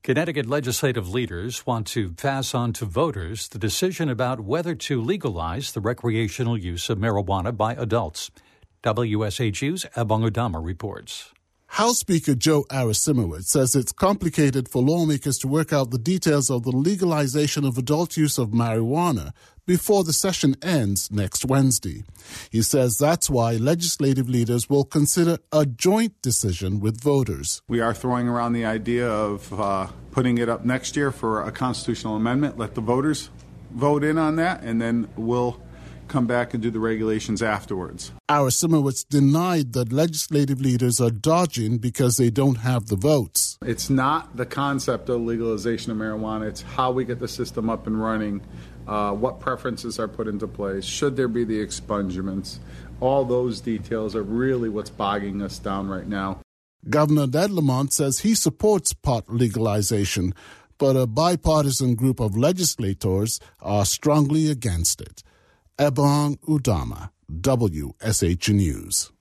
Connecticut legislative leaders want to pass on to voters the decision about whether to legalize the recreational use of marijuana by adults. WSHU's Ebong Udama reports. House Speaker Joe Arasimowicz says it's complicated for lawmakers to work out the details of the legalization of adult use of marijuana before the session ends next Wednesday. He says that's why legislative leaders will consider a joint decision with voters. We are throwing around the idea of putting it up next year for a constitutional amendment. Let the voters vote in on that, and then we'll come back and do the regulations afterwards. Arasimowicz denied that legislative leaders are dodging because they don't have the votes. It's not the concept of legalization of marijuana. It's how we get the system up and running, what preferences are put into place, should there be the expungements. All those details are really what's bogging us down right now. Governor Ned Lamont says he supports pot legalization, but a bipartisan group of legislators are strongly against it. Ebong Udama, WSH News.